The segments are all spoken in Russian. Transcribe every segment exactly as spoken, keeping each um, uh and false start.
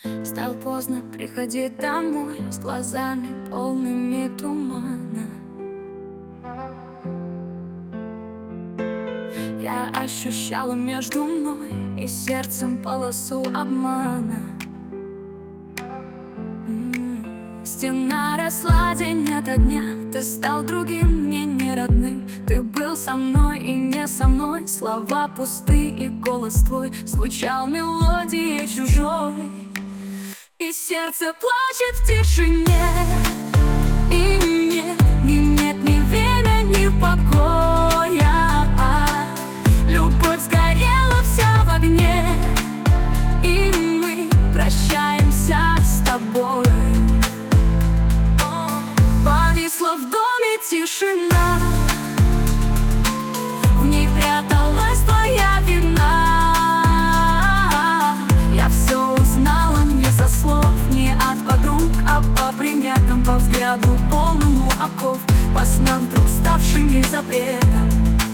Стал поздно приходить домой с глазами полными тумана. Я ощущала между мной и сердцем полосу обмана. М-м. Стена росла день ото дня, ты стал другим, мне не родным. Ты был со мной и не со мной, слова пусты и голос твой звучал мелодией чужой. И сердце плачет в тишине, и нет, и нет ни время, ни покоя. Любовь сгорела вся в огне, и мы прощаемся с тобой. Повисла в доме тишина, в ней пряталась твоя вина. Я все узнала не со слов, не от подруг, а по приметам, по взгляду полному оков, по снам вдруг ставшими запретом.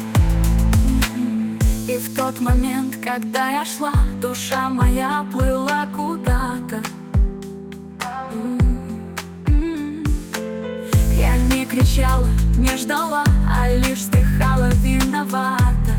И в тот момент, когда я шла, душа моя плыла куда-то. Я не кричала, не ждала, а лишь вздыхала виновата.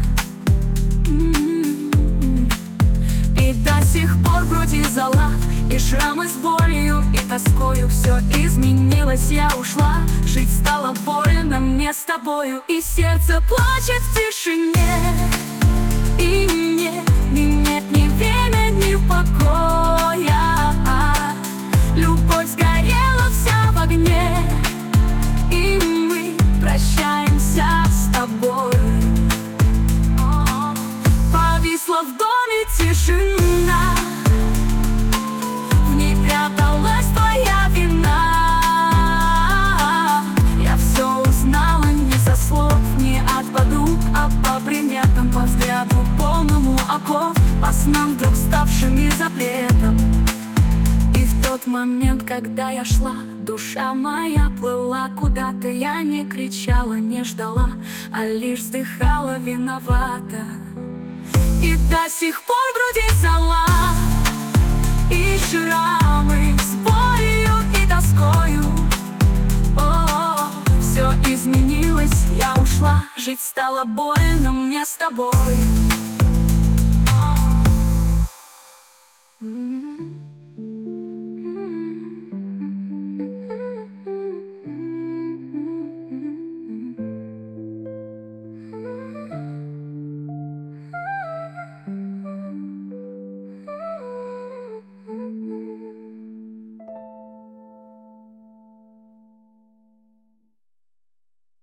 И до сих пор в груди зола, и шрамы с болью и тоскою. Все изменилось, я ушла, жить стало больно мне с тобою. И сердце плачет в тишине, и нет, и нет ни время, ни покоя. Любовь сгорела вся в огне, и мы прощаемся с тобой. Повисла в доме тишина, в ней пряталась твоя вина. Я все узнала не со слов, не от подруг, а по приметам, по взгляду полному оков, по снам вдруг ставшими запретом. И в тот момент, когда я шла, душа моя плыла куда-то. Я не кричала, не ждала, а лишь вздыхала виновата. И до сих пор в груди зола, и шрамы с болью и тоскою. О, все изменилось, я ушла, жить стало больно мне с тобой.